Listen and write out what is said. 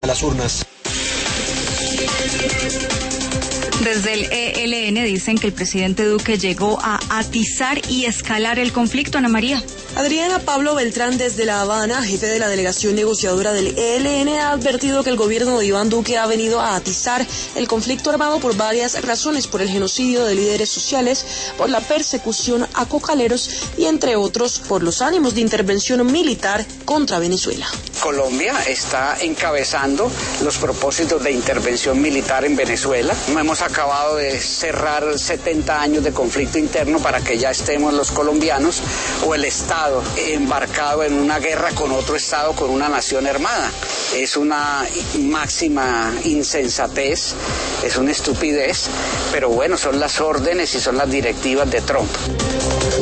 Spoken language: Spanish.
a las urnas. Desde el ELN dicen que el presidente Duque llegó a atizar y escalar el conflicto. Ana María. Adriana Pablo Beltrán, desde La Habana, jefe de la delegación negociadora del ELN, ha advertido que el gobierno de Iván Duque ha venido a atizar el conflicto armado por varias razones: por el genocidio de líderes sociales, por la persecución a cocaleros y, entre otros, por los ánimos de intervención militar contra Venezuela. Colombia está encabezando los propósitos de intervención militar en Venezuela. No hemos acabado de cerrar 70 años de conflicto interno para que ya estemos los colombianos o el Estado embarcado en una guerra con otro Estado, con una nación armada. Es una máxima insensatez, es una estupidez, pero bueno, son las órdenes y son las directivas de Trump.